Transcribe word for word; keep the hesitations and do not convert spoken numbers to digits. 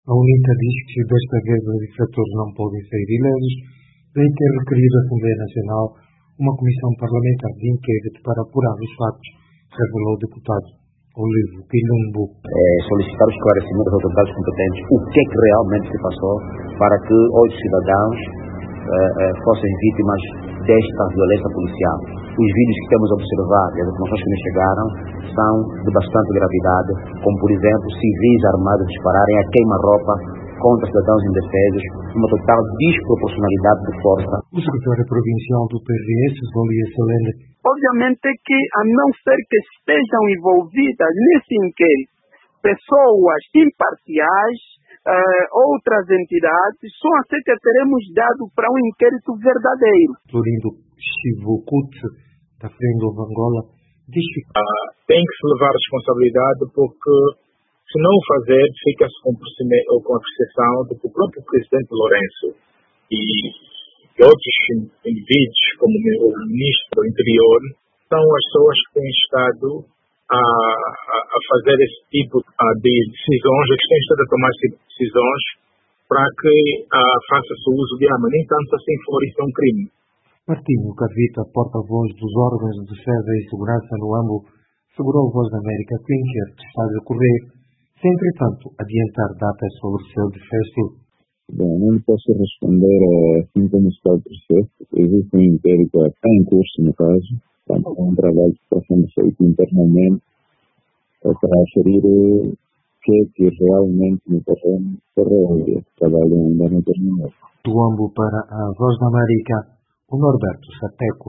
A UNITA diz que desta vez os infratores não podem sair ilesos, daí ter requerido à Assembleia Nacional uma comissão parlamentar de inquérito para apurar os fatos, revelou o deputado Olivo Quilumbu. É, solicitar o esclarecimento das autoridades competentes, o que é que realmente se passou para que oito cidadãos eh, eh, fossem vítimas desta violência policial. Os vídeos que temos observado e as informações que nos chegaram são de bastante gravidade, como por exemplo civis armados dispararem a queima-roupa contra cidadãos indefesos, uma total desproporcionalidade de força. O secretário provincial do P R S, Zolia Selene. Obviamente que, a não ser que estejam envolvidas nesse inquérito pessoas imparciais, uh, outras entidades, só assim que teremos dado para um inquérito verdadeiro. Florindo Chivukut, da Frente do Angola, diz que uh, tem que se levar a responsabilidade, porque se não o fazer, fica-se com, com a percepção de que o próprio presidente Lourenço e outros indivíduos, como o ministro do Interior, são as pessoas que têm estado a, a, a fazer esse tipo de decisões, que têm estado a tomar decisões para que uh, faça-se o uso de arma. Nem tanto assim for isso é um crime. Martinho Cavita, porta-voz dos órgãos de defesa e segurança no AMBO, segurou a Voz da América que o inquérito está a decorrer, sem, entretanto, adiantar datas sobre o seu defeso. Bem, não posso responder assim como está o processo. Existe um inquérito está em curso, no caso. Portanto, é um trabalho que está sendo feito internamente para aferir o que é que realmente no terreno ocorreu. Esse trabalho ainda não terminou. Do AMBO para a Voz da América, o Norberto Sateco.